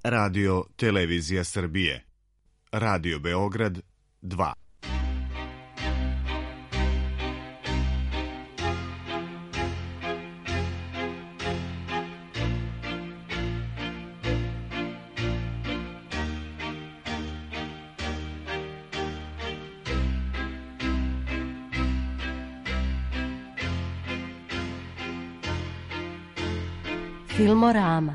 Radio Televizija Srbije. Radio Beograd 2. Filmorama.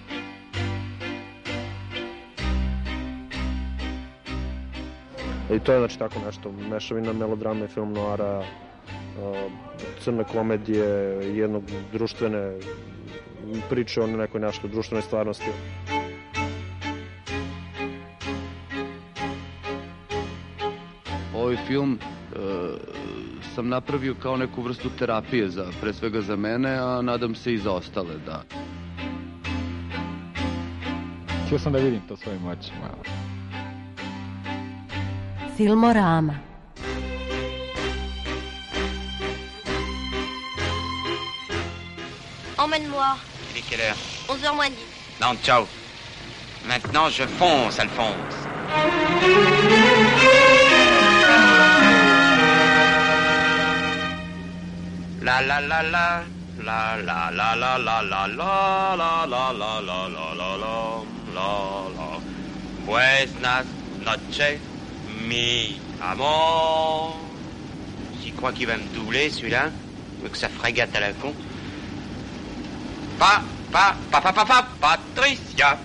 I to je znači tako nešto, mešavina melodrame i film noara, crne komedije, jednog društvene priče o nekoj našoj društvenoj stvarnosti. Ovaj film sam napravio kao neku vrstu terapije, pre svega za mene, a nadam se i za ostale, da. Htio sam da vidim to svojim očima. Filmorama. Emmène-moi. Il est quelle heure? 11h moins 10. Non, ciao. Maintenant, je fonce, Alphonse. La la la la la la la la la la la la la la la la la la la. Buenas noches, mi amor. J'y crois qu'il va me doubler celui-là, mais que ça frégate à la con. Patricia.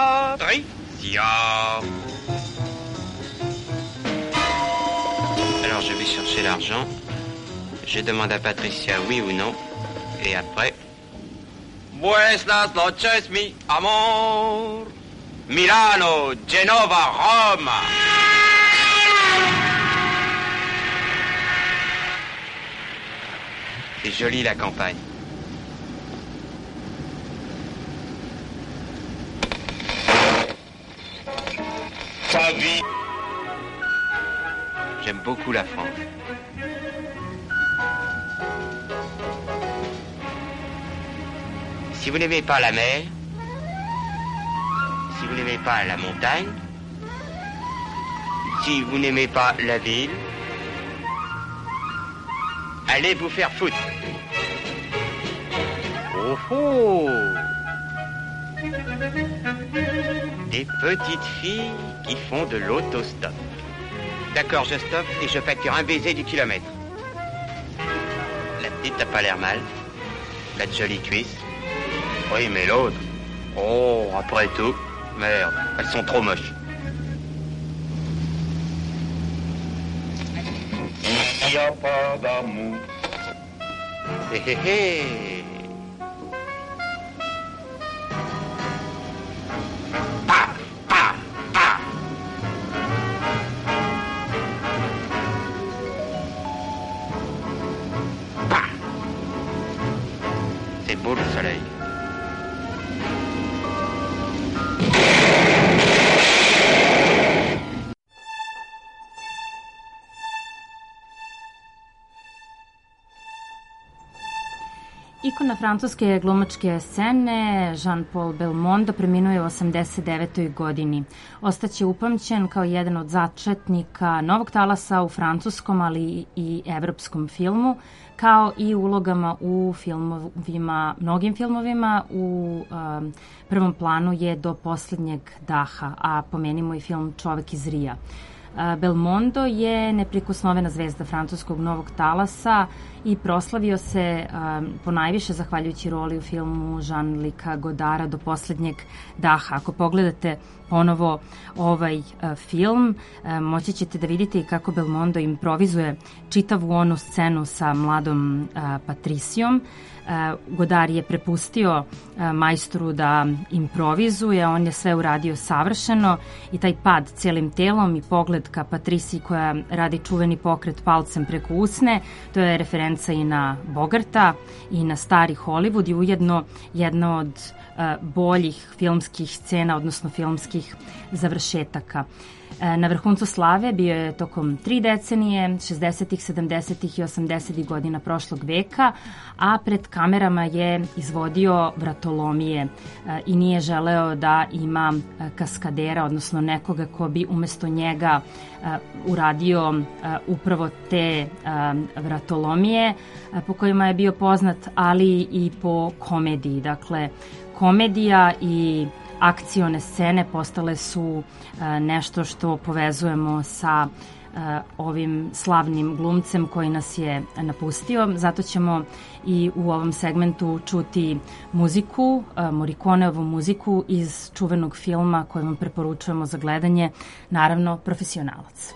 Alors je vais chercher l'argent. Je demande à Patricia oui ou non. Et après... Buenas noches, mi amor. Milano, Genova, Rome. C'est joli la campagne. Sa vie. J'aime beaucoup la France. Si vous n'aimez pas la mer, si vous n'aimez pas la montagne, si vous n'aimez pas la ville, allez vous faire foutre. Oh oh! Des petites filles qui font de l'autostop. D'accord, je stoppe et je facture un baiser du kilomètre. La petite n'a pas l'air mal. La de jolies cuisses. Oui, mais l'autre... Oh, après tout... Merde, elles sont trop moches. Il n'y a pas d'amour. Hé hé hé. C'est beau le soleil. Ikona francuske glumačke scene, Jean-Paul Belmondo, preminuo je u 89. godini. Ostaće upamćen kao jedan od začetnika novog talasa u francuskom, ali i evropskom filmu, kao i ulogama u filmovima, mnogim filmovima. U prvom planu je Do poslednjeg daha, a pomenimo i film Čovek iz Rija. Belmondo je neprikosnovena zvezda francuskog novog talasa i proslavio se ponajviše zahvaljujući roli u filmu Jean-Luca Godara Do poslednjeg daha. Ako pogledate ponovo ovaj film, moći ćete da vidite i kako Belmondo improvizuje čitavu onu scenu sa mladom Patricijom. Godard je prepustio majstoru da improvizuje, on je sve uradio savršeno i taj pad celim telom i pogled ka Patriciji koja radi čuveni pokret palcem preko usne, to je referenca i na Bogarta i na stari Hollywood i ujedno jedna od boljih filmskih scena, odnosno filmskih završetaka. Na vrhuncu slave bio je tokom 3 decenije, 60-ih, 70-ih i 80-ih godina prošlog veka, a pred kamerama je izvodio vratolomije i nije želeo da ima kaskadera, odnosno nekoga ko bi umesto njega uradio upravo te vratolomije po kojima je bio poznat, ali i po komediji. Dakle, komedija i akcione scene postale su nešto što povezujemo sa ovim slavnim glumcem koji nas je napustio. Zato ćemo i u ovom segmentu čuti muziku, Morriconeovu muziku iz čuvenog filma koji vam preporučujemo za gledanje, naravno Profesionalac.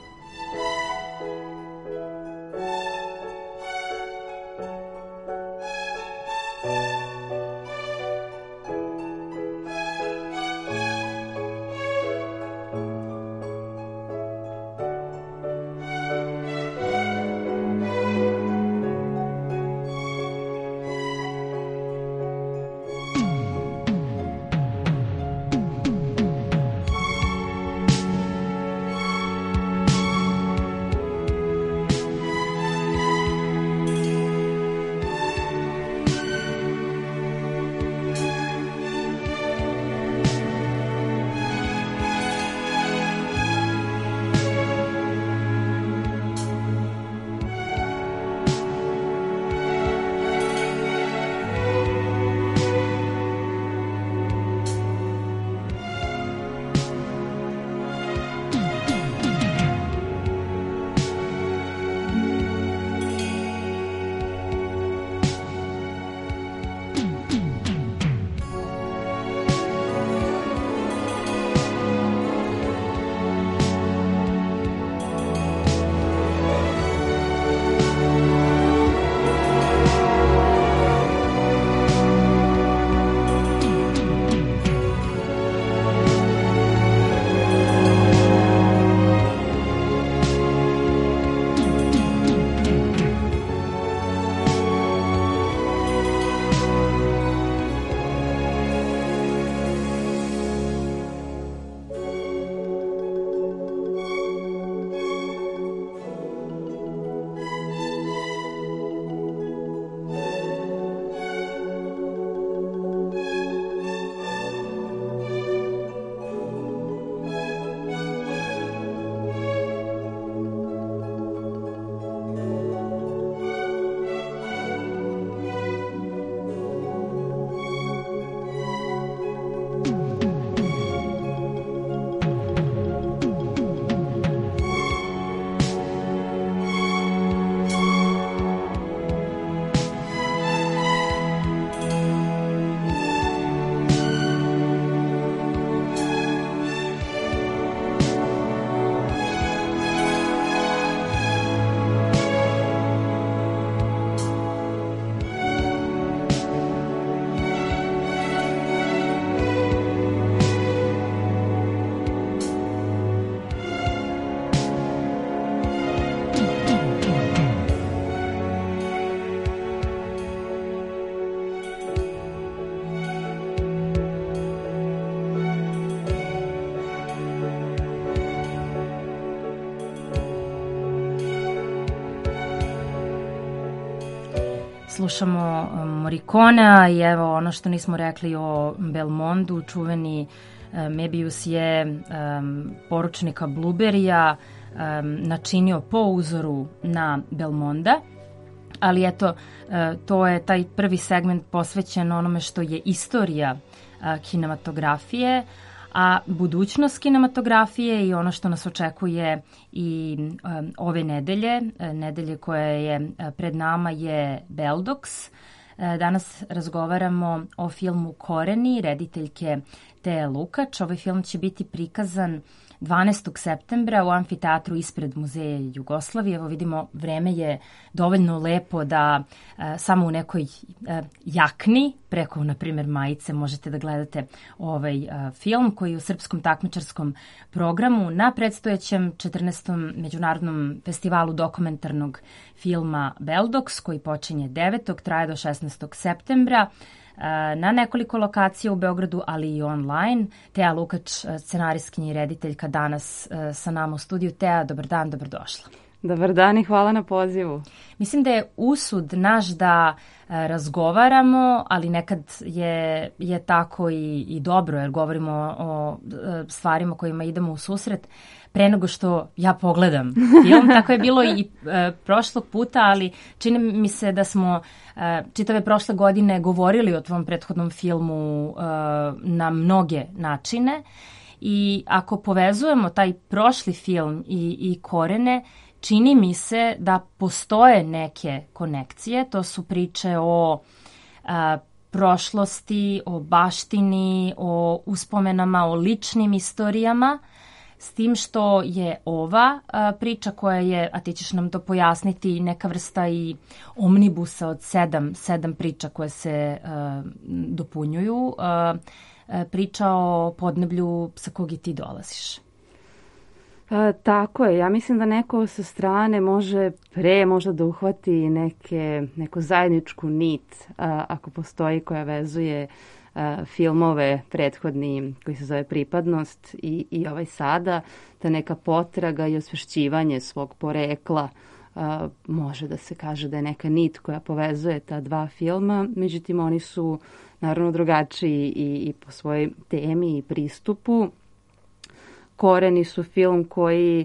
Slušamo Morriconea i evo ono što nismo rekli o Belmondu, čuveni Mebius je poručnika Blueberrya načinio po uzoru na Belmonda, ali eto, to je taj prvi segment posvećen onome što je istorija kinematografije, a budućnost kinematografije i ono što nas očekuje i ove nedelje koja je pred nama je Beldox. Danas razgovaramo o filmu Koreni, rediteljke Teje Lukač. Ovaj film će biti prikazan 12. septembra u amfiteatru ispred Muzeja Jugoslavije. Evo vidimo, vreme je dovoljno lepo da samo u nekoj jakni, preko, na primjer, majice, možete da gledate ovaj film koji je u Srpskom takmičarskom programu na predstojećem 14. Međunarodnom festivalu dokumentarnog filma Beldox, koji počinje 9. traje do 16. septembra. Na nekoliko lokacija u Beogradu, ali i online. Teja Lukač, scenarijskinja i rediteljka, danas sa nama u studiju. Teja, dobar dan, dobrodošla. Dobar dan i hvala na pozivu. Mislim da je usud naš da razgovaramo, ali nekad je tako i dobro, jer govorimo o stvarima kojima idemo u susret pre nego što ja pogledam film. Tako je bilo i prošlog puta, ali čini mi se da smo čitave prošle godine govorili o tvom prethodnom filmu na mnoge načine. I ako povezujemo taj prošli film i Korene, čini mi se da postoje neke konekcije. To su priče o prošlosti, o baštini, o uspomenama, o ličnim istorijama, s tim što je ova priča koja je, a ti ćeš nam to pojasniti, neka vrsta i omnibusa od sedam priča koje se dopunjuju, priča o podneblju sa kog i ti dolaziš. Tako je. Ja mislim da neko sa strane može možda da uhvati neku zajedničku nit, ako postoji, koja vezuje filmove prethodni koji se zove Pripadnost i ovaj sada, da neka potraga i osvešćivanje svog porekla može da se kaže da je neka nit koja povezuje ta dva filma. Međutim, oni su naravno drugačiji i po svojoj temi i pristupu. Koreni su film koji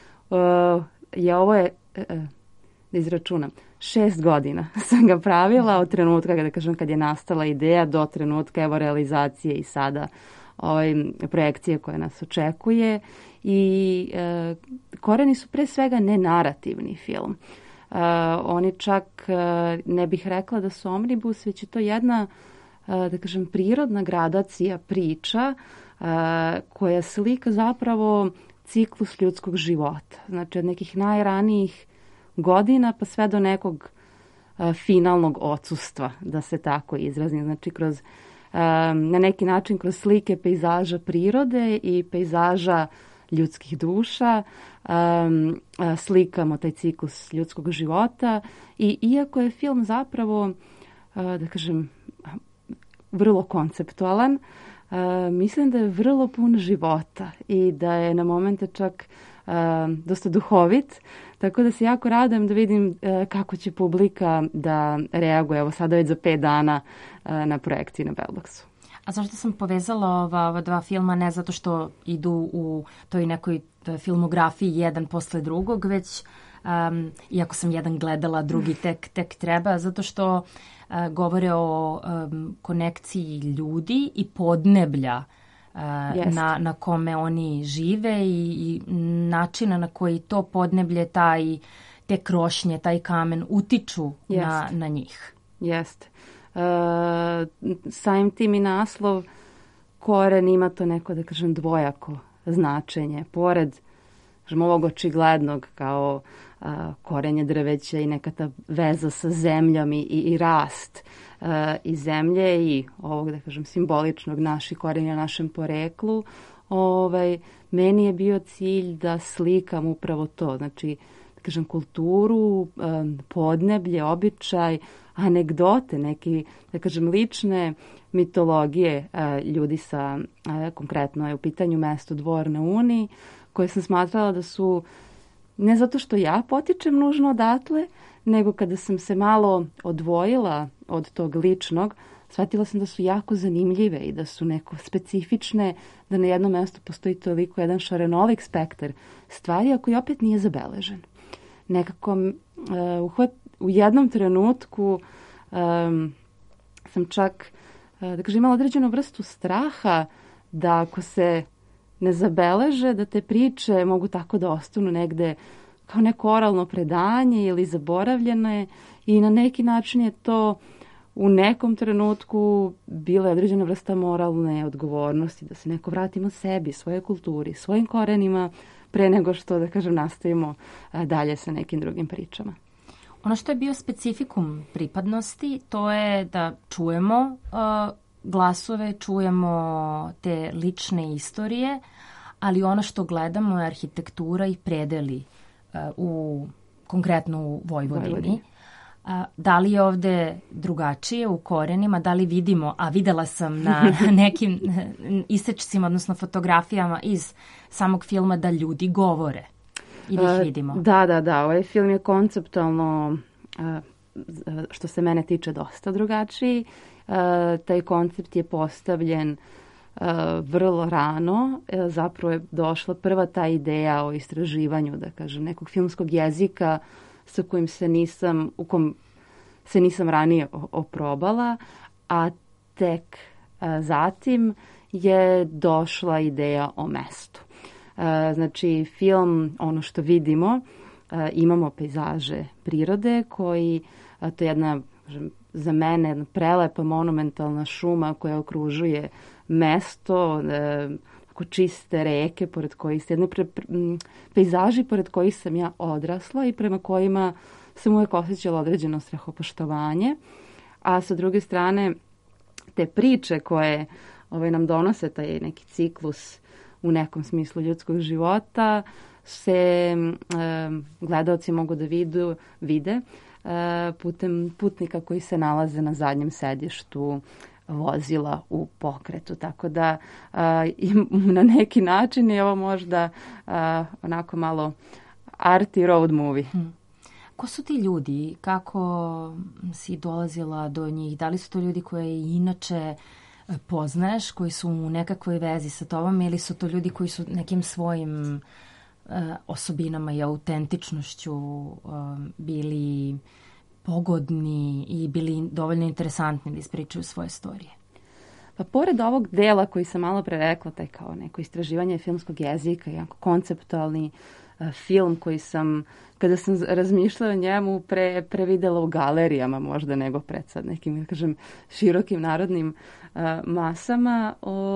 da izračunam, 6 godina sam ga pravila od trenutka, kad je nastala ideja do trenutka realizacije i sada projekcije koje nas očekuje. I Koreni su pre svega nenarativni film. Oni čak ne bih rekla da su omnibus, već je to jedna, prirodna gradacija priča koja slika zapravo ciklus ljudskog života. Znači od nekih najranijih godina pa sve do nekog finalnog odsustva, da se tako izrazim. Znači na neki način kroz slike pejzaža prirode i pejzaža ljudskih duša slikamo taj ciklus ljudskog života. I iako je film zapravo, vrlo konceptualan, mislim da je vrlo pun života i da je na momente čak dosta duhovit, tako da se jako radujem da vidim kako će publika da reaguje, evo sada već za 5 dana na projekciji na Belboxu. A zašto sam povezala ova dva filma, ne zato što idu u toj nekoj filmografiji jedan posle drugog, već iako sam jedan gledala, drugi tek treba, zato što govore o konekciji ljudi i podneblja na kome oni žive i načina na koji to podneblje, te krošnje, taj kamen utiču na njih. Jeste. Samim tim i naslov Koren ima to neko, dvojako značenje. Pored ovog očiglednog kao korenje drveća i neka ta veza sa zemljom i rast i zemlje i ovog, simboličnog naših korenja, našem poreklu, meni je bio cilj da slikam upravo to. Znači, kulturu, podneblje, običaj, anegdote, neki, lične mitologije ljudi sa, konkretno je u pitanju mesto Dvor na Uni, koje sam smatrala da su, ne zato što ja potičem nužno odatle, nego kada sam se malo odvojila od tog ličnog, shvatila sam da su jako zanimljive i da su neko specifične, da na jednom mjestu postoji toliko jedan šarenolik spektar stvari, a koji opet nije zabeležen. Nekako u jednom trenutku sam čak imala određenu vrstu straha da ako se ne zabeleže, da te priče mogu tako da ostanu negde kao neko oralno predanje ili zaboravljene i na neki način je to u nekom trenutku bila određena vrsta moralne odgovornosti da se neko vratimo sebi, svojoj kulturi, svojim korenima pre nego što, nastavimo dalje sa nekim drugim pričama. Ono što je bio specifikum Pripadnosti, to je da čujemo glasove, čujemo te lične istorije, ali ono što gledamo je arhitektura i predeli konkretno u Vojvodini. Da li je ovde drugačije u Korenima, da li vidimo, a videla sam na nekim isečcima, odnosno fotografijama iz samog filma, da ljudi govore? ili ih vidimo? Da. Ovaj film je konceptualno, što se mene tiče, dosta drugačiji. Taj koncept je postavljen vrlo rano. Zapravo je došla prva ta ideja o istraživanju, da kažem, nekog filmskog jezika sa kojim u kom se nisam ranije oprobala, a tek zatim je došla ideja o mestu. Znači, film, ono što vidimo, imamo pejzaže prirode koji, to je jedna, za mene, jedna prelepa monumentalna šuma koja okružuje mesto, čiste reke pored kojih se, pejzaži pored kojih sam ja odrasla i prema kojima sam uvijek osjećala određeno strahopoštovanje, a sa druge strane te priče koje nam donose taj neki ciklus u nekom smislu ljudskog života se gledaoci mogu da vide putem putnika koji se nalaze na zadnjem sedištu vozila u pokretu. Tako da na neki način je ovo možda onako malo arty road movie. Ko su ti ljudi? Kako si dolazila do njih? Da li su to ljudi koje inače poznaješ, koji su u nekakvoj vezi sa tobom, ili su to ljudi koji su nekim svojim osobinama i autentičnošću bili pogodni i bili dovoljno interesantni da ispričaju svoje storije? Pa pored ovog dela koji sam malo pre rekla, taj kao neko istraživanje filmskog jezika, jako konceptualni film koji sam, kada sam razmišljala o njemu, previdela u galerijama možda nego pred sad nekim, da kažem, širokim narodnim masama,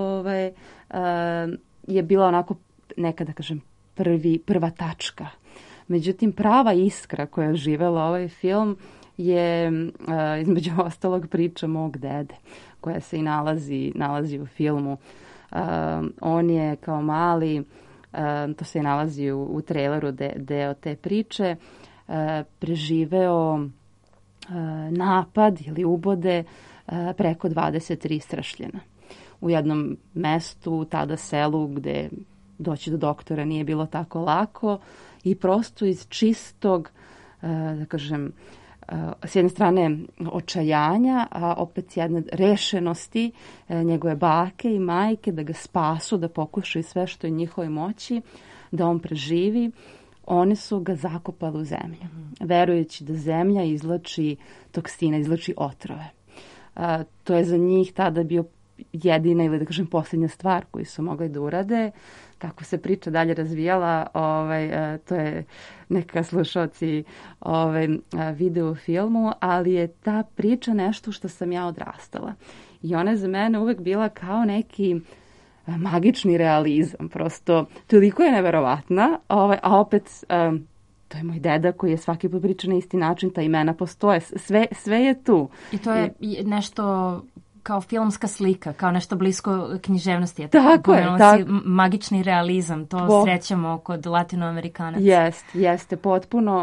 je bila onako neka, da kažem, prva tačka. Međutim, prava iskra koja je živela ovaj film je između ostalog priča mog dede, koja se i nalazi u filmu. On je kao mali, to se i nalazi u traileru deo te priče, preživeo napad ili ubode preko 23 strašljena. U jednom mestu, tada selu, gde doći do doktora nije bilo tako lako i prosto iz čistog, da kažem, s jedne strane očajanja, a opet s jedne rešenosti njegove bake i majke da ga spasu, da pokušaju sve što je njihovoj moći, da on preživi. One su ga zakopali u zemlju, verujući da zemlja izlači toksine, izlači otrove. To je za njih tada bio jedina ili, da kažem, posljednja stvar koju su mogli da urade. Kako se priča dalje razvijala, to je neka slušalci vide u filmu, ali je ta priča nešto što sam ja odrastala. I ona je za mene uvek bila kao neki magični realizam. Prosto, toliko je neverovatna, a opet to je moj deda koji je svaki put priča na isti način, ta imena postoje, sve je tu. I to je nešto kao filmska slika, kao nešto blisko književnosti. Tako je. Magični realizam, to srećemo kod Latinoamerikanaca. Jeste, potpuno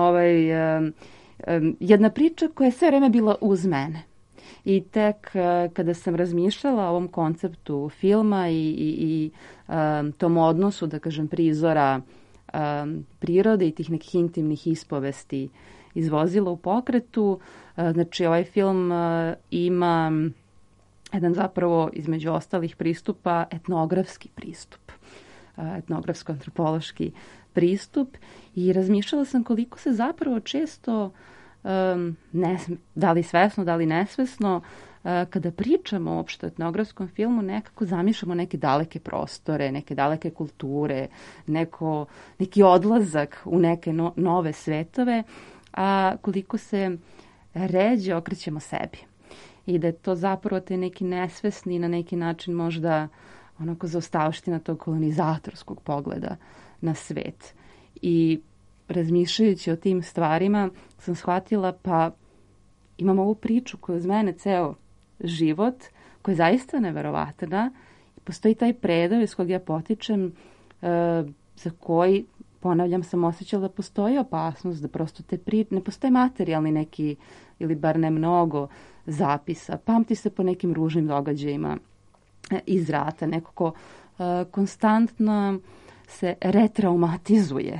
jedna priča koja je sve vreme bila uz mene. I tek kada sam razmišljala o ovom konceptu filma i tom odnosu, da kažem, prizora prirode i tih nekih intimnih ispovesti iz vozila u pokretu, znači ovaj film ima jedan zapravo između ostalih pristupa etnografski pristup, etnografsko-antropološki pristup i razmišljala sam koliko se zapravo često, da li svesno, da li nesvesno, kada pričamo uopšte o etnografskom filmu, nekako zamišljamo neke daleke prostore, neke daleke kulture, neki odlazak u neke nove svetove, a koliko se ređe okrećemo sebi. I da je to zapravo te neki nesvesni, na neki način možda onako zaostavština tog kolonizatorskog pogleda na svet. I razmišljajući o tim stvarima sam shvatila, pa imam ovu priču koju uz mene ceo život, koja je zaista neverovatna. Postoji taj predao iz kojeg ja potičem, za koji, ponavljam, sam osjećala da postoji opasnost, da prosto ne postoje materijalni neki, ili bar ne mnogo zapisa. Pamti se po nekim ružnim događajima iz rata. Neko ko konstantno se retraumatizuje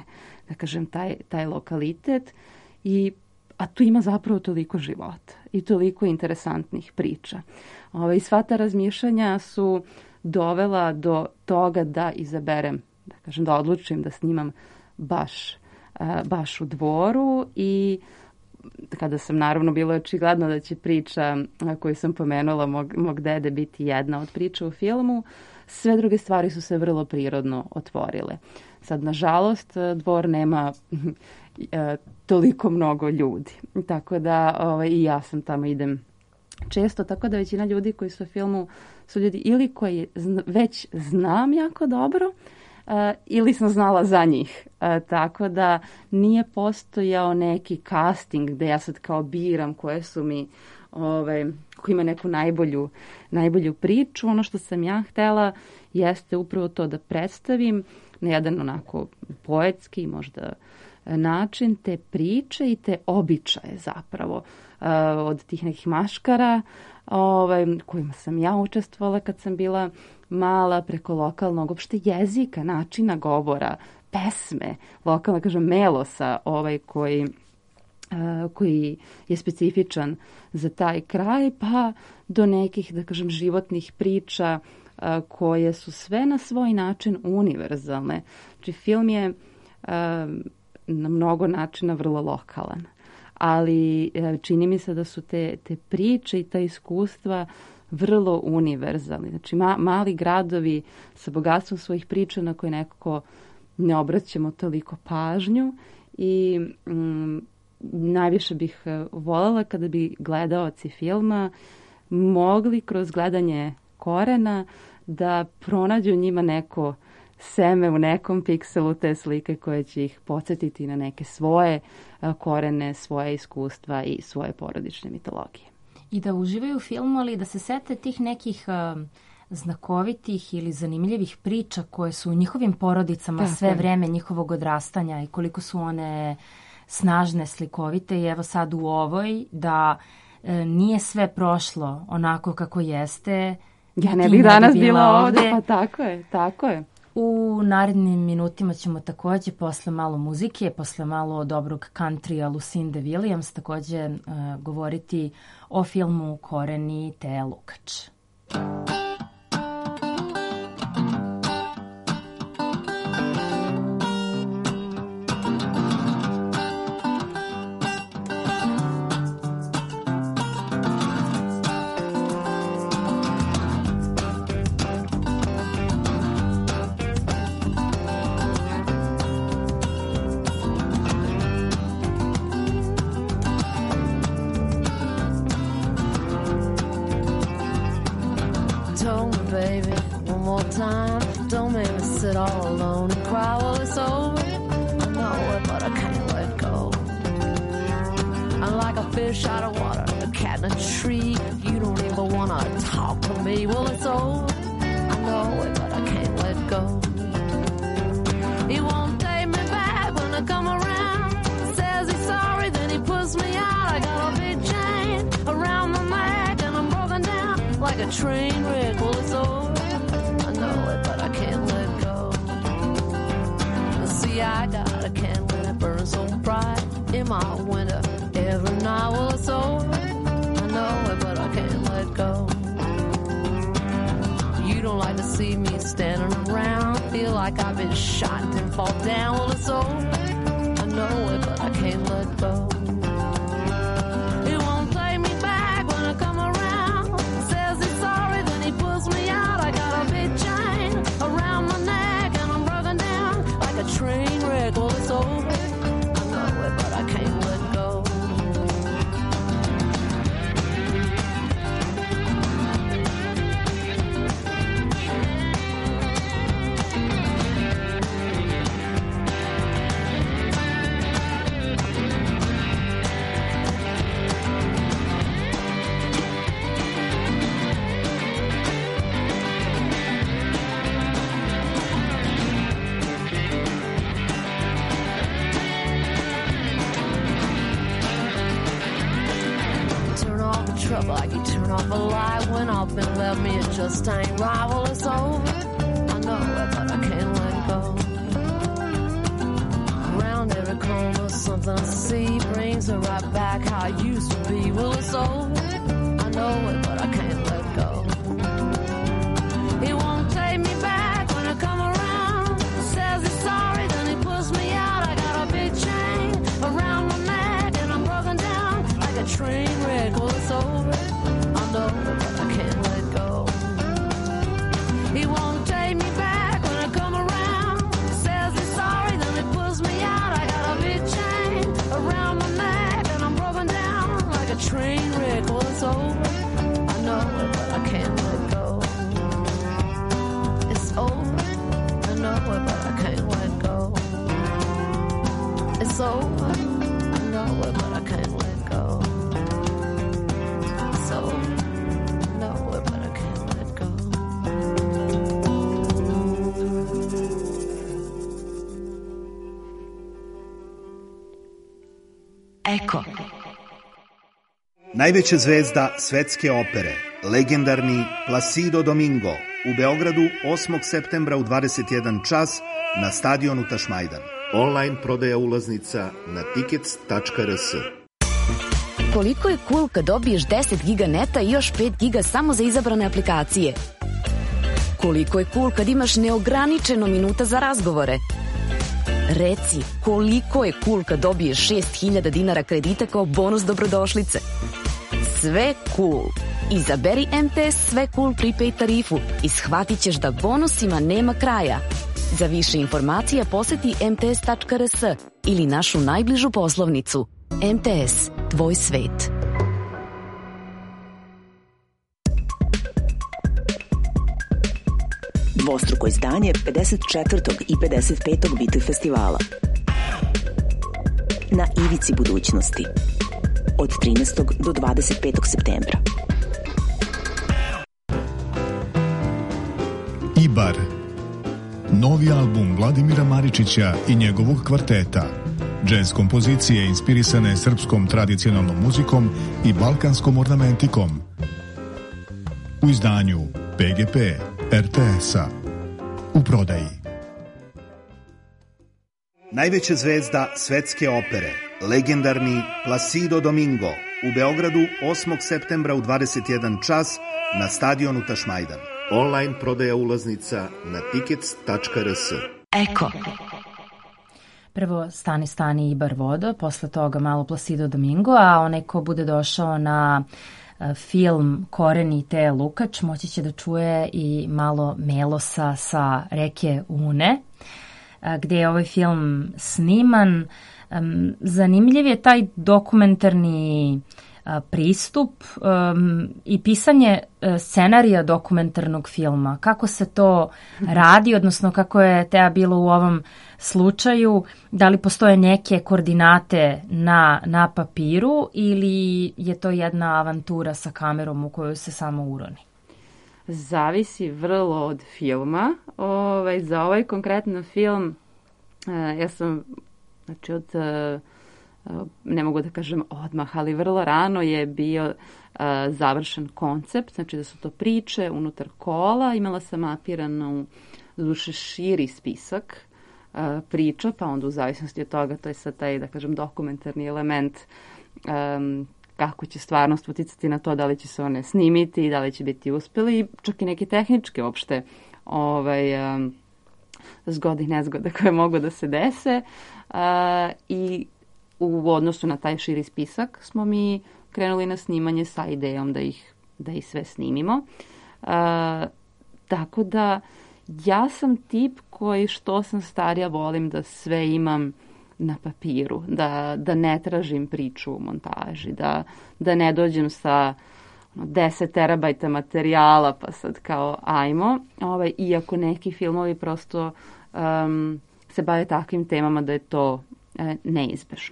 da kažem, taj lokalitet, a tu ima zapravo toliko života i toliko interesantnih priča. I sva ta razmišljanja su dovela do toga da izaberem, da kažem, da odlučim da snimam baš u Dvoru, i kada sam, naravno, bilo očigledno da će priča koju sam pomenula mog dede biti jedna od priča u filmu, sve druge stvari su se vrlo prirodno otvorile. Sad, nažalost, Dvor nema toliko mnogo ljudi, tako da i ja sam tamo idem često, tako da većina ljudi koji su u filmu su ljudi ili koji već znam jako dobro, ili sam znala za njih. Tako da nije postojao neki casting gde ja sad kao biram koje su mi, ko ima neku najbolju priču. Ono što sam ja htela jeste upravo to da predstavim na jedan onako poetski možda način te priče i te običaje zapravo od tih nekih maškara kojima sam ja učestvovala kad sam bila mala, preko lokalnog uopšte jezika, načina govora, pesme, lokalno, kažem, melosa koji je specifičan za taj kraj, pa do nekih, da kažem, životnih priča koje su sve na svoj način univerzalne. Znači, film je na mnogo načina vrlo lokalan, ali čini mi se da su te priče i ta iskustva vrlo univerzalni. Znači, mali gradovi sa bogatstvom svojih priča na koje nekako ne obraćamo toliko pažnju, i najviše bih voljela kada bi gledaoci filma mogli kroz gledanje Korena da pronađu njima neko seme u nekom pikselu te slike koje će ih podsjetiti na neke svoje korene, svoje iskustva i svoje porodične mitologije. I da uživaju u filmu, ali da se sete tih nekih znakovitih ili zanimljivih priča koje su u njihovim porodicama sve vreme njihovog odrastanja i koliko su one snažne, slikovite, i evo sad u ovoj da nije sve prošlo onako kako jeste. Ja ne bih danas bila ovde. Pa tako je. U narednim minutima ćemo takođe posle malo muzike, posle malo dobrog countrya Lucinde Williams takođe govoriti o filmu Koreni Teje Lukač. Just ain't right, well it's over. I know it, but I can't let go. Around things are right back how I used to be. Well, it's over, I know it, but I can't let go. He won't take me back when I come around. Says he's sorry, then he pulls me out. I got a big chain around my neck and I'm broken down like a train wreck. Well, it's over, I know it, but I can't let go. He won't take me back when I come around. Says he's sorry, then he pulls me out. I got a big chain around my neck and I'm broken down like a train wreck. Well, it's over, I know it, but I can't let go. It's over, I know it, but I can't let go. It's over, I know it, but I can't let go. It's over, I know it, but I can't let go. Eko. Najveća zvezda svetske opere, legendarni Placido Domingo, u Beogradu 8. septembra u 21 čas na stadionu Tašmajdan. Online prodaja ulaznica na tickets.rs. Koliko je cool kad dobiješ 10 giga neta i još 5 giga samo za izabrane aplikacije? Koliko je cool kad imaš neograničeno minuta za razgovore? Reci, koliko je cool kad dobiješ 6.000 dinara kredita kao bonus dobrodošlice? Sve cool. Izaberi MTS Sve cool prepaid tarifu i shvatit ćeš da bonusima nema kraja. Za više informacija poseti mts.rs ili našu najbližu poslovnicu. MTS, tvoj svet. Dvostruko izdanje 54. i 55. Biti festivala. Na ivici budućnosti. Od 13. do 25. septembra. Ibar. Novi album Vladimira Maričića i njegovog kvarteta. Džez kompozicije inspirisane srpskom tradicionalnom muzikom i balkanskom ornamentikom. U izdanju PGP RTS-a. U prodaji. Najveća zvezda svetske opere, legendarni Placido Domingo, u Beogradu 8. septembra u 21 čas na stadionu Tašmajdan. Online prodaja ulaznica na tickets.rs. Eko. Prvo Stani Ibar Vodo, posle toga malo Placido Domingo, a onaj ko bude došao na film Koreni Teje Lukač moći će da čuje i malo Melosa sa reke Une, gde je ovaj film sniman. Zanimljiv je taj dokumentarni pristup i pisanje scenarija dokumentarnog filma. Kako se to radi, odnosno kako je Teja bilo u ovom slučaju, da li postoje neke koordinate na papiru ili je to jedna avantura sa kamerom u kojoj se samo uroni? Zavisi vrlo od filma. Za ovaj konkretno film ja sam, znači od ne mogu da kažem odmah, ali vrlo rano je bio završen koncept, znači da su to priče unutar kola. Imala sam mapiranu duše širi spisak priča, pa onda u zavisnosti od toga, to je sad taj, da kažem, dokumentarni element, kako će stvarnost uticati na to, da li će se one snimiti, da li će biti uspeli, čak i neke tehničke uopšte zgode i nezgode koje mogu da se dese. I u odnosu na taj širi spisak smo mi krenuli na snimanje sa idejom da ih sve snimimo. Tako da ja sam tip koji što sam starija volim da sve imam na papiru, da ne tražim priču u montaži, da ne dođem sa 10 terabajta materijala pa sad kao ajmo, iako neki filmovi prosto se bave takvim temama da je to neizbešno.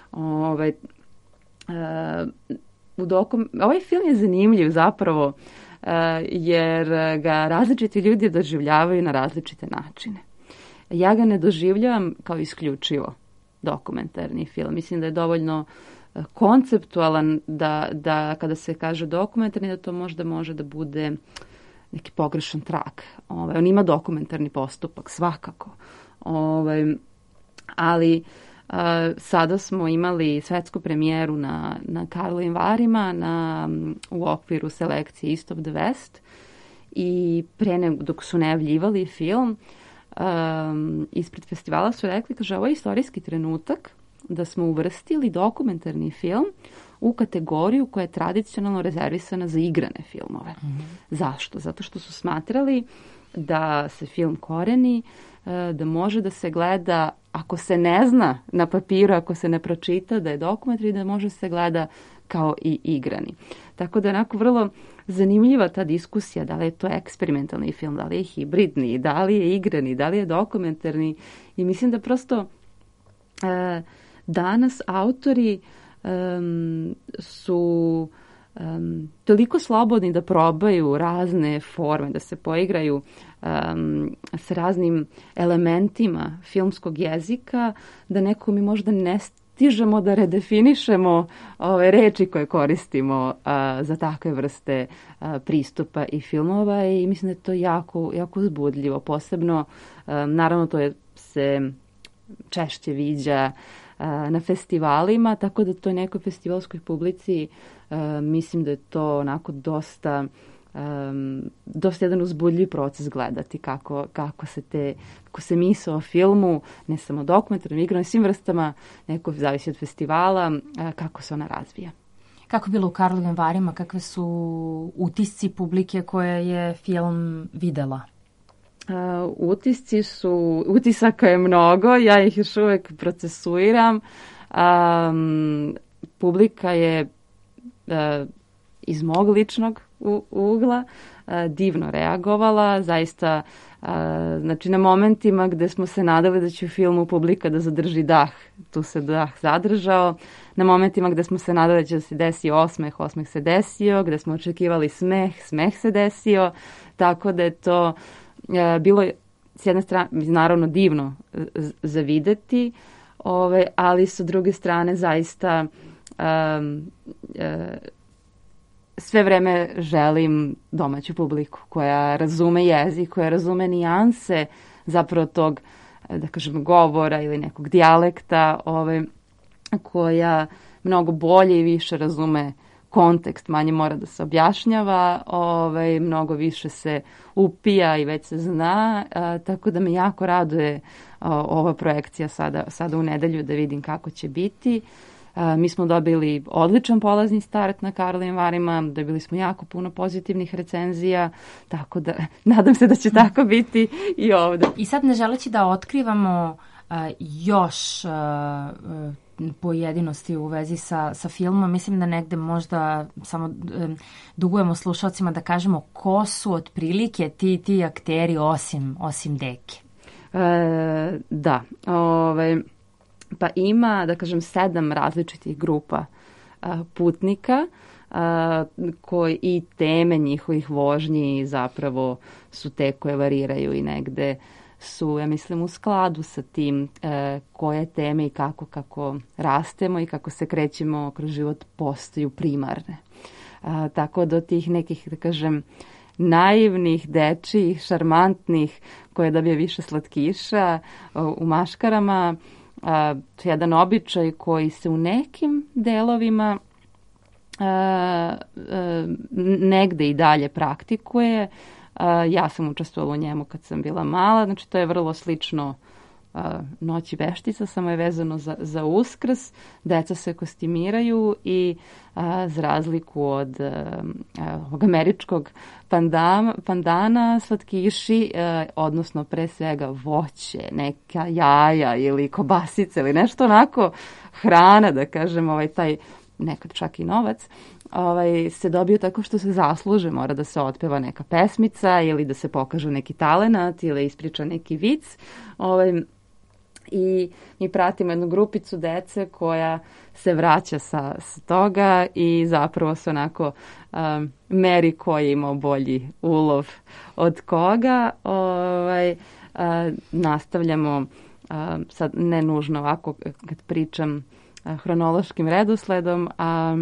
Ovaj film je zanimljiv zapravo jer ga različiti ljudi doživljavaju na različite načine. Ja ga ne doživljavam kao isključivo dokumentarni film. Mislim da je dovoljno konceptualan da kada se kaže dokumentarni, da to možda može da bude neki pogrešan trak. On ima dokumentarni postupak, svakako. Ali Sada smo imali svetsku premijeru na Karlovim Varima u okviru selekcije East of the West i dok su najavljivali film, ispred festivala su rekli, kaže, ovo je istorijski trenutak da smo uvrstili dokumentarni film u kategoriju koja je tradicionalno rezervisana za igrane filmove. Zašto? Zato što su smatrali da se film Koreni, da može da se gleda, ako se ne zna na papiru, ako se ne pročita da je dokumentarni, da može se gleda kao i igrani. Tako da je onako vrlo zanimljiva ta diskusija, da li je to eksperimentalni film, da li je hibridni, da li je igrani, da li je dokumentarni. I mislim da prosto danas autori su toliko slobodni da probaju razne forme, da se poigraju sa raznim elementima filmskog jezika, da neko mi možda ne stižemo da redefinišemo ove reči koje koristimo za takve vrste pristupa i filmova i mislim da je to jako, jako uzbudljivo. Posebno, naravno, se češće viđa na festivalima, tako da toj nekoj festivalskoj publici mislim da je to onako dosta jedan uzbudljiv proces gledati kako se misle o filmu, ne samo dokumentarnom, igranom, svim vrstama, neko zavisi od festivala, kako se ona razvija. Kako je bilo u Karlovim Varima, kakve su utisci publike koje je film videla? Utisaka je mnogo, ja ih još uvek procesuiram. Publika je iz mog ličnog ugla divno reagovala, zaista, znači na momentima gde smo se nadali da će u filmu publika da zadrži dah, tu se dah zadržao, na momentima gde smo se nadali da će da se desi osmeh se desio, gde smo očekivali smeh se desio, tako da je to bilo s jedne strane naravno divno za videti, ali sa druge strane zaista sve vreme želim domaću publiku koja razume jezik, koja razume nijanse zapravo tog, da kažem, govora ili nekog dijalekta, koja mnogo bolje i više razume kontekst, manje mora da se objašnjava, mnogo više se upija i već se zna, tako da me jako raduje ova projekcija sada u nedelju da vidim kako će biti. Mi smo dobili odličan polazni start na Karlovim Varima, dobili smo jako puno pozitivnih recenzija, tako da nadam se da će tako biti i ovde. I sad, ne želeći da otkrivamo još pojedinosti u vezi sa filmom, mislim da negde možda samo dugujemo slušalcima da kažemo ko su otprilike ti akteri osim Deke. Da, pa ima, da kažem, 7 različitih grupa putnika koji i teme njihovih vožnji zapravo su te koje variraju i negde su, ja mislim, u skladu sa tim koje teme i kako rastemo i kako se krećemo kroz život postaju primarne. Tako do tih nekih, da kažem, naivnih, dečijih, šarmantnih, koje dobije više slatkiša u maškarama, jedan običaj koji se u nekim delovima negde i dalje praktikuje. Ja sam učestvovala u njemu kad sam bila mala, znači to je vrlo slično Noći veštica, samo je vezano za Uskrs. Deca se kostimiraju i za razliku od ovog američkog pandana, slatkiši, odnosno pre svega voće, neka jaja ili kobasice ili nešto onako, hrana, da kažem, taj nekad čak i novac, se dobiju tako što se zasluže, mora da se otpeva neka pesmica ili da se pokaže neki talenat ili ispriča neki vic. I mi pratimo jednu grupicu dece koja se vraća sa toga i zapravo se onako meri ko je imao bolji ulov od koga. Nastavljamo sad ne nužno ovako kad pričam hronološkim redosledom, a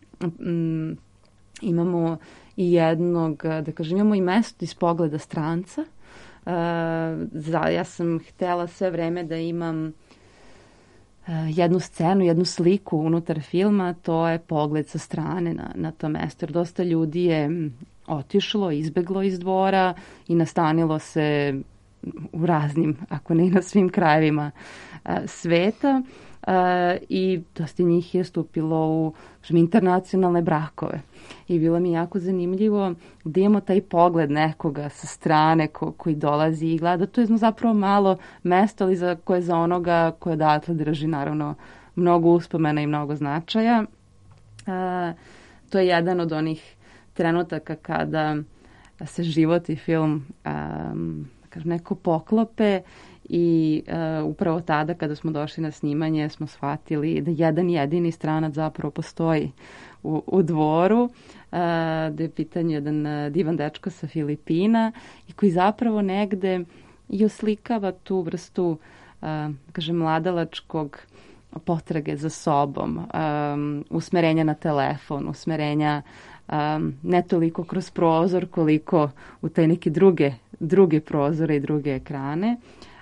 imamo i jednog, da kažem, imamo i mesto iz pogleda stranca. Ja sam htjela sve vreme da imam jednu scenu, jednu sliku unutar filma, to je pogled sa strane na to mesto. Jer dosta ljudi je otišlo, izbeglo iz dvora i nastanilo se u raznim, ako ne i na svim krajevima sveta. I dosta njih je stupilo u internacionalne brakove. I bilo mi jako zanimljivo da imamo taj pogled nekoga sa strane koji dolazi i gleda. To je zapravo malo mesto, ali koje za onoga koje odatle drži naravno mnogo uspomena i mnogo značaja. To je jedan od onih trenutaka kada se život i film neko poklope i upravo tada kada smo došli na snimanje smo shvatili da jedan jedini stranac zapravo postoji u dvoru, da je pitanje jedan divan dečko sa Filipina i koji zapravo negde i oslikava tu vrstu mladalačkog potrage za sobom, usmerenja na telefon, usmerenja ne toliko kroz prozor koliko u taj neke druge prozore i druge ekrane.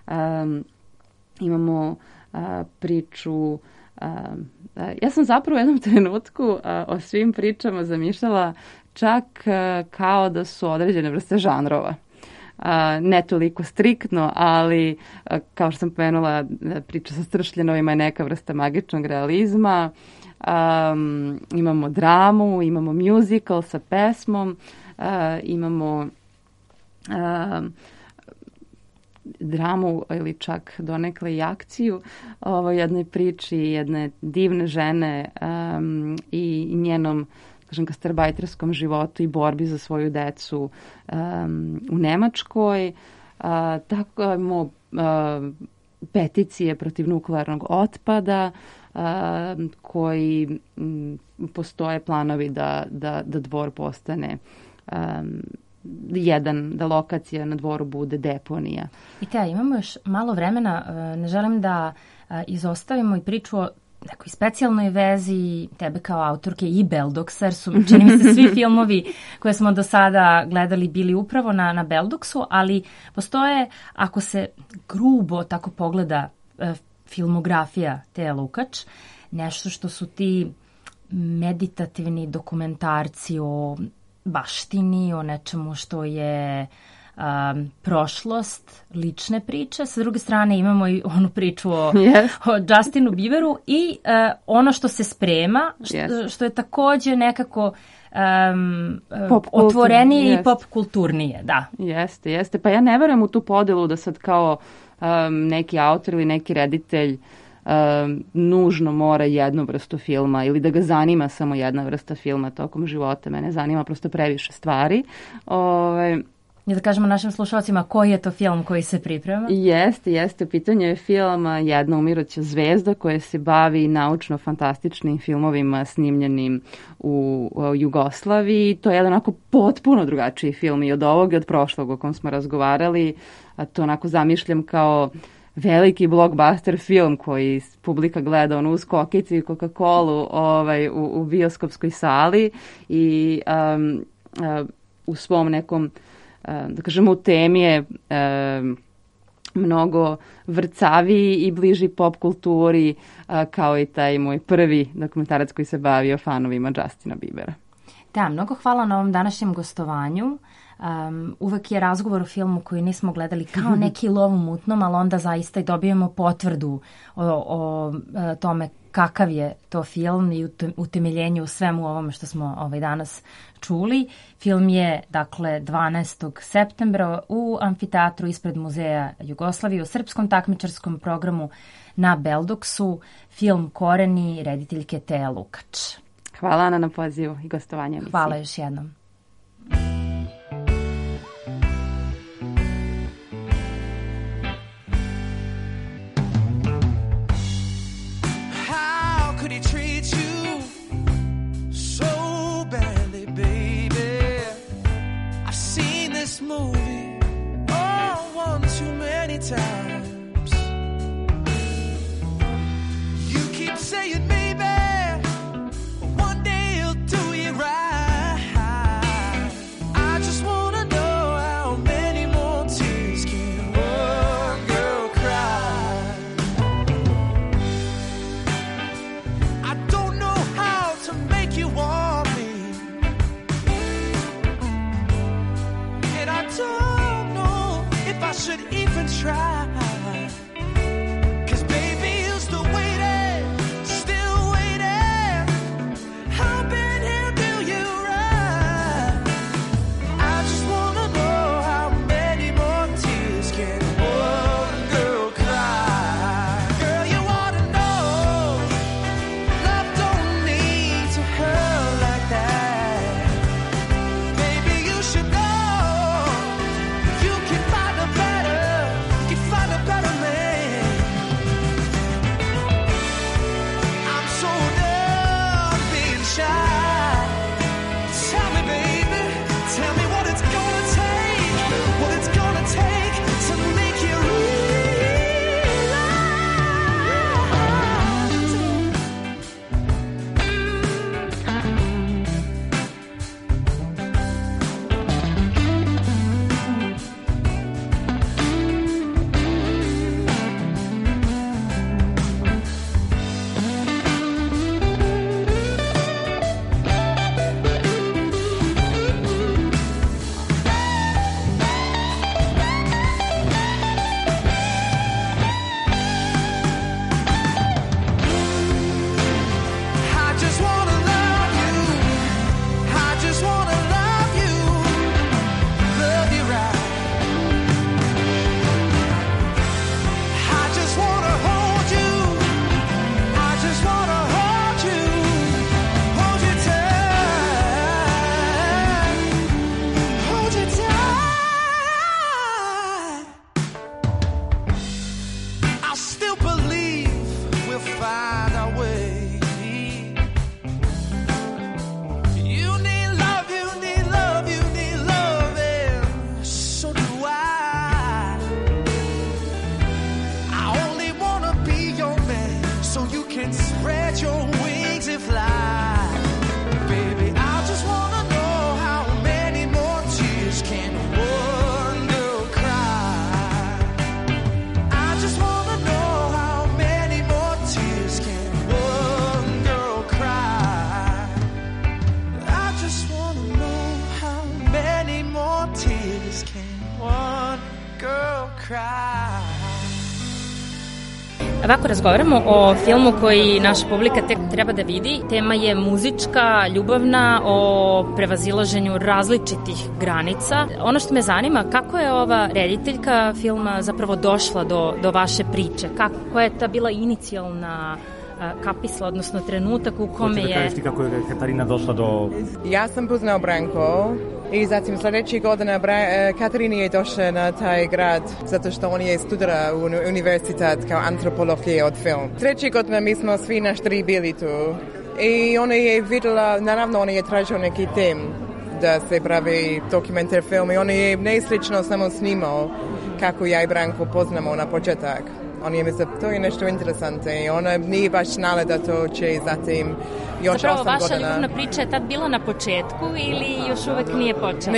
Imamo priču, ja sam zapravo u jednom trenutku o svim pričama zamišljala čak kao da su određene vrste žanrova. Ne toliko striktno, ali kao što sam pomenula, priča sa Stršljenovima je neka vrsta magičnog realizma. Imamo dramu, imamo musical sa pesmom, imamo dramu ili čak donekle i akciju o jednoj priči jedne divne žene i njenom gastarbajterskom životu i borbi za svoju decu u Nemačkoj. Tako imamo peticije protiv nuklearnog otpada koji postoje planovi da dvor postane da lokacija na dvoru bude deponija. I imamo još malo vremena, ne želim da izostavimo i priču o nekoj specijalnoj vezi tebe kao autorke i Beldoksa, jer su, čini mi se, svi filmovi koje smo do sada gledali bili upravo na Beldoksu, ali postoje, ako se grubo tako pogleda filmografija Teje Lukač, nešto što su ti meditativni dokumentarci o baštini, o nečemu što je prošlost, lične priče. Sa druge strane imamo i onu priču o Justinu Bieberu i ono što se sprema, što je takođe nekako otvorenije i pop kulturnije. Da. Jeste. Pa ja ne verujem u tu podelu da sad kao neki autor ili neki reditelj nužno mora jednu vrstu filma ili da ga zanima samo jedna vrsta filma tokom života. Mene zanima prosto previše stvari. I da kažemo našim slušalcima koji je to film koji se priprema? Jeste. U pitanju je film Jedna umiruća zvezda koja se bavi naučno-fantastičnim filmovima snimljenim u Jugoslaviji. To je jedan onako potpuno drugačiji film i od ovog i od prošlog o kom smo razgovarali. A to onako zamišljam kao veliki blockbuster film koji publika gleda uz kokicu i Coca-Colu u bioskopskoj sali i u svom nekom, da kažemo, u temi je mnogo vrcaviji i bliži pop kulturi kao i taj moj prvi dokumentarac koji se bavio fanovima Justina Biebera. Da, mnogo hvala na ovom današnjem gostovanju. Uvek je razgovor o filmu koji nismo gledali kao neki lov u mutnom, ali onda zaista i dobijemo potvrdu o tome kakav je to film i utemeljenju u svemu ovome što smo danas čuli. Film je, dakle, 12. septembra u amfiteatru ispred Muzeja Jugoslavije u srpskom takmičarskom programu na Beldoksu. Film Koreni, rediteljke Teje Lukač. Hvala Ana na pozivu i gostovanje emisiji. Hvala još jednom. Movie, one too many times. You keep saying maybe one day you'll do it right. I just wanna know how many more tears can one girl cry. could spread your wings and fly. Baby, I just wanna know how many more tears can one girl cry. I just wanna know how many more tears can one girl cry. I just wanna know how many more tears can one girl cry. Ovako razgovaramo o filmu koji naša publika tek treba da vidi. Tema je muzička, ljubavna, o prevazilaženju različitih granica. Ono što me zanima, kako je ova rediteljka filma zapravo došla do vaše priče? Koja je ta bila inicijalna kapisla, odnosno trenutak u kome je... Hoće da kažeš ti kako je Katarina došla do... Ja sam poznao Branko i zatim sljedećih godina Katarina je došla na taj grad zato što on je studira u univerzitet kao antropologije od film. Treći godina mi smo svi naš tri bili tu i ona je vidjela, naravno ona je tražila neki tem da se pravi dokumentar film i ona je neslično samo snimao kako ja i Branko poznamo na početak. On je mislio, to je nešto interesantno i ona nije baš znala da to će zatim još 8 godina. Zapravo, vaša ljubavna priča je tad bila na početku ili još uvek nije počela?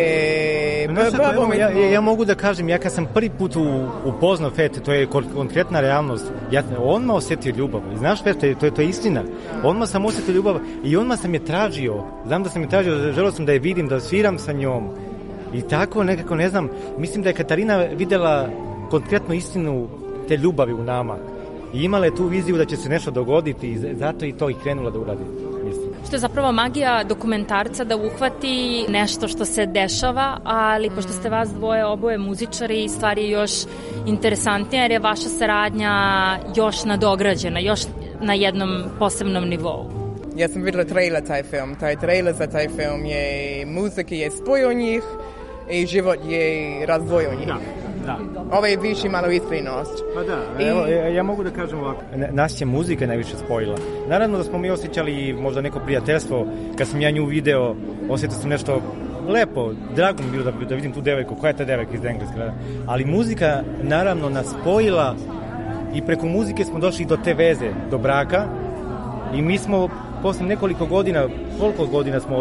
Ne, ja mogu da kažem, ja kad sam prvi put upoznao Fete, to je konkretna realnost, ja odmah osjetio ljubav. Znaš Fete, to je istina. Odmah sam osjetio ljubav i odmah sam je tražio. Znam da sam je tražio, želeo sam da je vidim, da sviram sa njom. I tako nekako, ne znam, mislim da je Katarina vidjela konkretnu istinu te ljubavi u nama. I imala je tu viziju da će se nešto dogoditi i zato i to i krenula da uradi. Mislim. Što je zapravo magija dokumentarca da uhvati nešto što se dešava, ali pošto ste vas dvoje oboje muzičari, stvar je još interesantnija jer je vaša saradnja još nadograđena, još na jednom posebnom nivou. Ja sam vidjela trailer taj film. Taj trailer za taj film je muzika je spojio njih i život je razdvojio njih. Da. Ovo je više malo iskrenost. Pa da, evo, ja mogu da kažem ovako. Nas je muzika najviše spojila. Naravno da smo mi osjećali možda neko prijateljstvo. Kad sam ja nju video, osjetio sam nešto lepo, drago mi bilo da vidim tu devojku. Koja je ta devojka iz Engleske? Ali muzika naravno nas spojila i preko muzike smo došli do te veze, do braka. I mi smo posle nekoliko godina, koliko godina smo,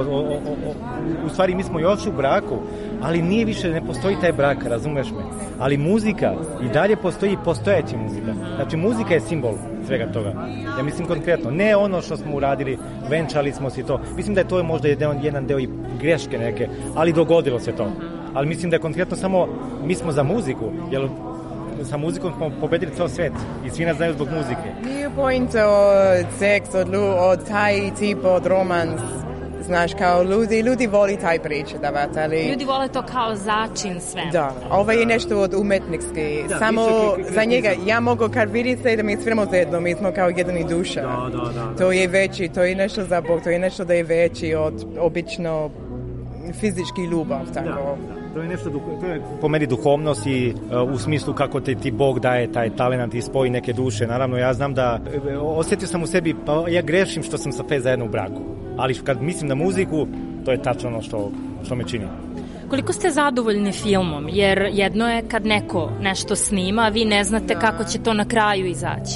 u stvari mi smo još u braku, ali nije više, ne postoji taj brak, razumeš me? Ali muzika i dalje postoji i postojeća muzika. Znači muzika je simbol svega toga. Ja mislim konkretno, ne ono što smo uradili, venčali smo se to. Mislim da je to možda jedan deo i greške neke, ali dogodilo se to. Ali mislim da je konkretno samo, mi smo za muziku, jer sa muzikom smo pobedili ceo svet i svi nas znaju zbog muzike. Nije point od seks, od taj tip, od romans. Znaš, kao ljudi voli taj priče davati, ali... Ljudi vole to kao začin sve. Da, ovo je nešto od umetnički. Samo za njega, ja mogu kad vidite da mi sviramo zajedno, mi smo kao jedini duša. Da. To je veći, to je nešto za Bog, to je nešto da je veći od obično fizički ljubav, tako. Da. To je nešto, to je po meni duhovnost i u smislu kako ti Bog daje taj talent i spoji neke duše. Naravno, ja znam da osjetio sam u sebi, pa ja grešim što sam sa Fe zajedno u braku. Ali kad mislim na muziku, to je tačno ono što me čini. Koliko ste zadovoljni filmom? Jer jedno je kad neko nešto snima, a vi ne znate kako će to na kraju izaći.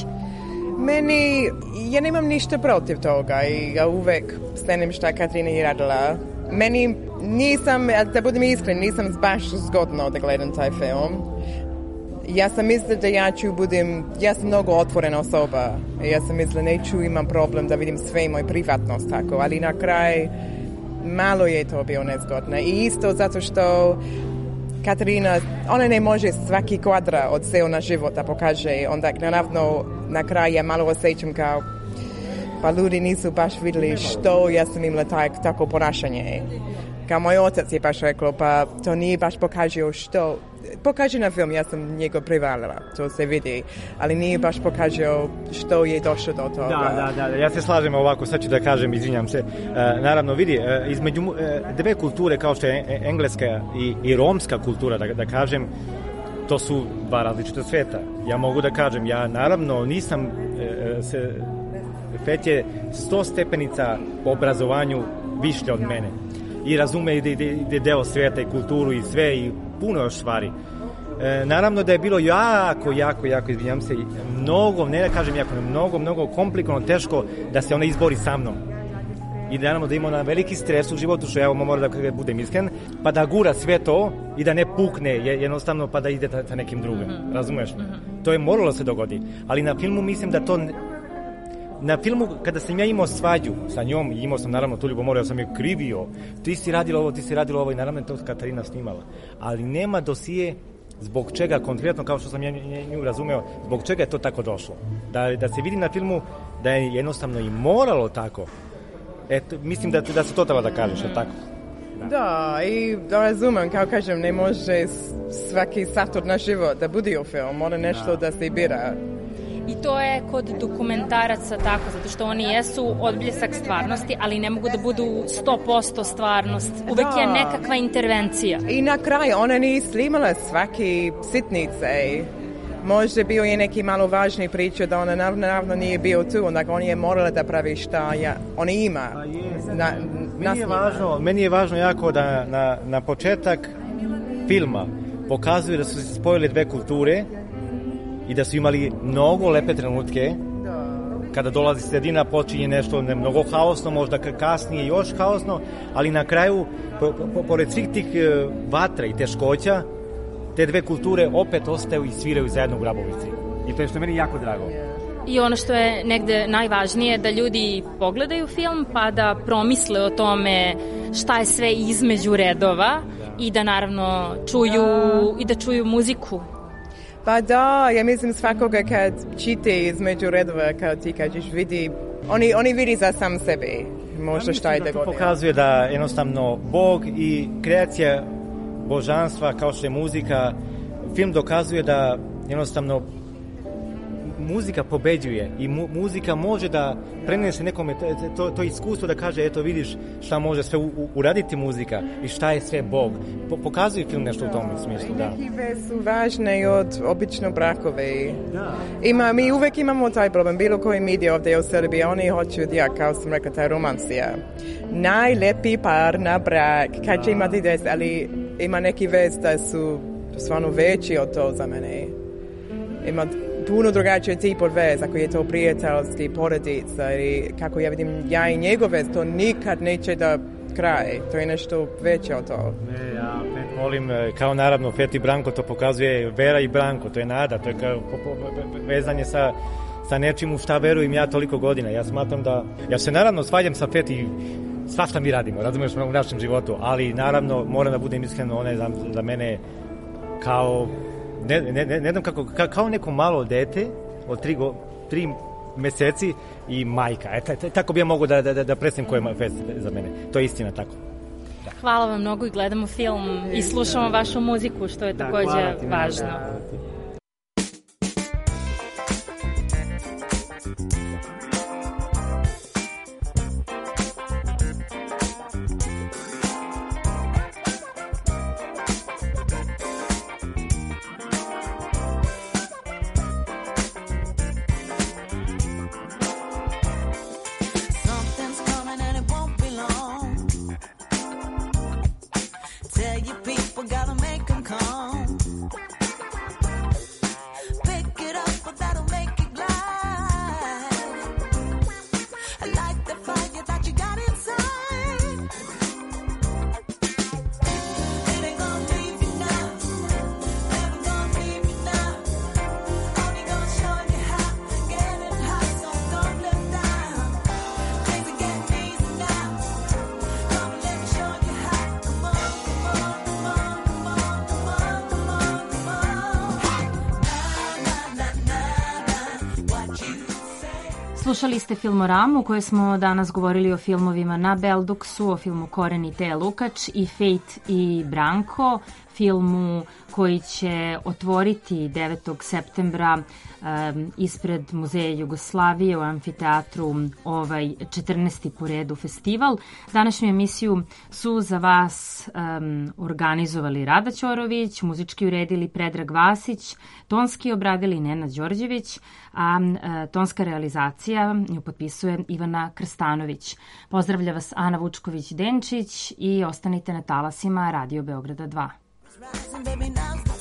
Ja nemam ništa protiv toga i ja uvek stenim šta Katarina je radila. Meni nisam, da budem iskren, nisam baš zgodno da gledam taj film. Ja sam mislila da ja sam mnogo otvorena osoba. Ja sam mislila neću imam problem da vidim sve moj privatnost tako, ali na kraj malo je to bio nezgodno. I isto zato što Katarina, ona ne može svaki kvadra od ceo na život da pokaže, onda naravno na kraju ja malo osjećam kao pa ljudi nisu baš vidjeli što ja sam imala tako ponašanje. Kao moj otac je baš rekao, pa to nije baš pokazio što. Pokaže na film, ja sam njega privalila, to se vidi, ali nije baš pokazio što je došlo do toga. Da, ja se slažem ovako, sad ću da kažem, izvinjam se. Naravno, vidi, između dve kulture kao što je engleska i romska kultura, da kažem, to su dva različita sveta. Ja mogu da kažem, ja naravno nisam Fet je 100 stepenica po obrazovanju višlja od mene i razume i deo sveta i kulturu i sve i puno još stvari. Naravno da je bilo jako, izvinjam se, mnogo, ne da kažem jako, mnogo komplikovano, teško da se ona izbori sa mnom. I naravno da ima ona veliki stres u životu, što ja moram da budem iskren, pa da gura sve to i da ne pukne jednostavno, pa da ide sa nekim drugim. Razumeš? To je moralo se dogodi. Ali na filmu mislim da to... Na filmu, kada sam ja imao svađu sa njom, i imao sam naravno tu ljubomoru, ja sam je krivio, ti si radila ovo i naravno to Katarina snimala. Ali nema dosije zbog čega konkretno, kao što sam ja nju razumeo, zbog čega je to tako došlo. Da se vidi na filmu da je jednostavno i moralo tako. Eto, mislim da se to treba da kažeš, je tako? Da, i da razumem, kao kažem, ne može svaki sat od naš život da bude u film, mora nešto da se bira. I to je kod dokumentaraca tako, zato što oni jesu odbljesak stvarnosti, ali ne mogu da budu 100% stvarnost. Uvek je nekakva intervencija. I na kraju, ona nije snimala svaki sitnice. Možda bio je neki malo važniji priča da ona naravno nije bio tu, onda on je morala da pravi šta ona ima. Meni je važno jako da na početak filma pokazuje da su se spojile dve kulture i da su imali mnogo lepe trenutke. Kada dolazi sredina, počinje nešto mnogo haosno, možda kasnije još haosno, ali na kraju, pored svih tih vatra i teškoća, te dve kulture opet ostaju i sviraju zajedno u Grabovici. I to je što meni jako drago. I ono što je negde najvažnije, da ljudi pogledaju film pa da promisle o tome šta je sve između redova i da naravno čuju muziku. Pa da, ja mislim svakoga kad čite između redova, kao ti kažeš, vidi, oni vidi za sam sebi, možda šta je da to pokazuje da jednostavno Bog i kreacija božanstva, kao što je muzika, film dokazuje da jednostavno muzika pobeđuje i muzika može da prenese nekome to iskustvo, da kaže, eto vidiš šta može sve uraditi muzika i šta je sve Bog. Pokazuje film nešto u tom smislu, da. Neki vez su važne od obično brakove. Mi uvek imamo taj problem, bilo koji medije ovdje u Srbiji, oni hoću, kao sam rekla, taj romansija. Najlepiji par na brak, kad će imati des, ali ima neki vez da su stvarno veći od to za mene. Ima puno drugačiji tip od vez, ako je to prijateljski, porodica, i kako ja vidim, ja i njegov vez, to nikad neće da kraje, to je nešto veće od to. Ja volim, kao naravno Fet i Branko, to pokazuje Vera i Branko, to je nada, to je kao vezanje sa nečim u šta verujem ja toliko godina. Ja smatram da, ja se naravno svađam sa Fet i svašta mi radimo, razumiješ, u našem životu, ali naravno moram da budem iskreno, ona je za mene kao ne znam kako, kao neko malo dete od 3 meseci i majka. Tako bi ja mogu da predstavim koja je fest za mene. To je istina tako. Da. Hvala vam mnogo i gledamo film i slušamo vašu muziku, što je takođe važno. Slušali ste Filmoramu u kojoj smo danas govorili o filmovima Na Belduksu, o filmu Koren i Teja Lukač i Fejt i Branko, filmu koji će otvoriti 9. septembra ispred Muzeja Jugoslavije u amfiteatru 14. po redu festival. Današnju emisiju su za vas organizovali Rada Ćorović, muzički uredili Predrag Vasić, tonski obradili Nenad Đorđević, a tonska realizacija nju potpisuje Ivana Krstanović. Pozdravlja vas Ana Vučković-Denčić i ostanite na talasima Radio Beograda 2.